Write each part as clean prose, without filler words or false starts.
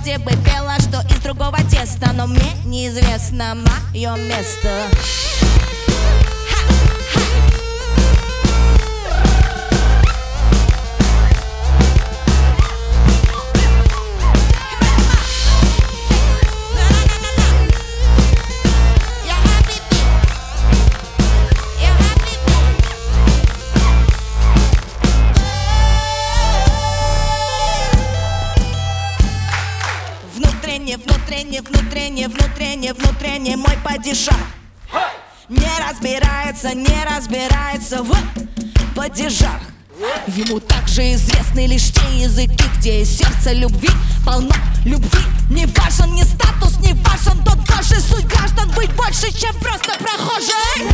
вроде бы пела, что из другого теста, но мне неизвестно мое место. Внутренне мой падишах не разбирается в падежах. Ему также известны лишь те языки, где из сердца любви полно любви. Не важен ни статус, не важен тот божий, суть граждан быть больше, чем просто прохожий.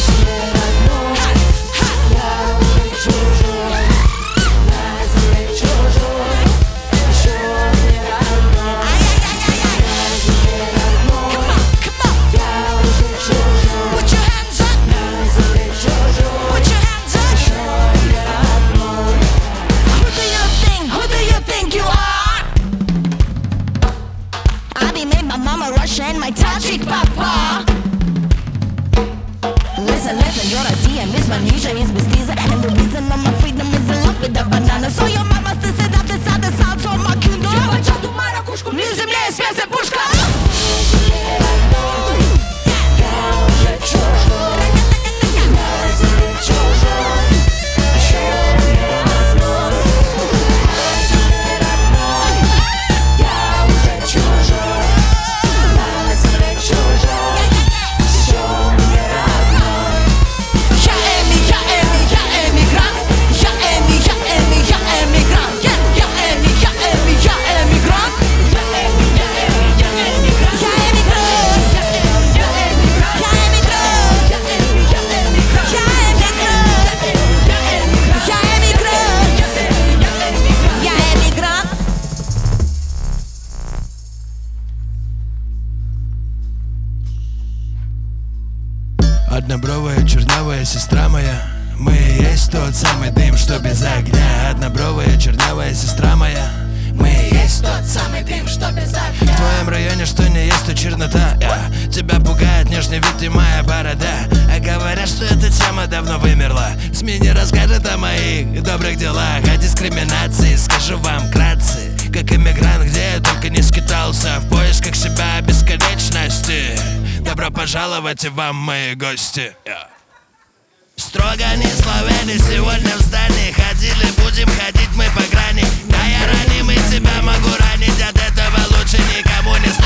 And my Tajik papa. Listen, you're Россия, Miss Manisha is bestiza. And the reason of my freedom is in love with the banana. So your mama says that this other sounds on my kingdom. Я почату маракушку, не земля и связь пушка. Однобровая, чернявая сестра моя, мы и есть тот самый дым, что без огня. Однобровая, чернявая сестра моя, мы и есть тот самый дым, что без огня. В твоем районе что не есть, то чернота. Тебя пугает внешний вид и моя борода. А говорят, что эта тема давно вымерла. СМИ не расскажет о моих добрых делах, о дискриминации. Скажу вам вкратце, как иммигрант, где я только не скитался, в поисках себя бесконечности. Добро пожаловать и вам, мои гости. Строго не словени, сегодня в здании ходили, будем ходить мы по грани. Да я ранимый, тебя могу ранить, от этого лучше никому не стать.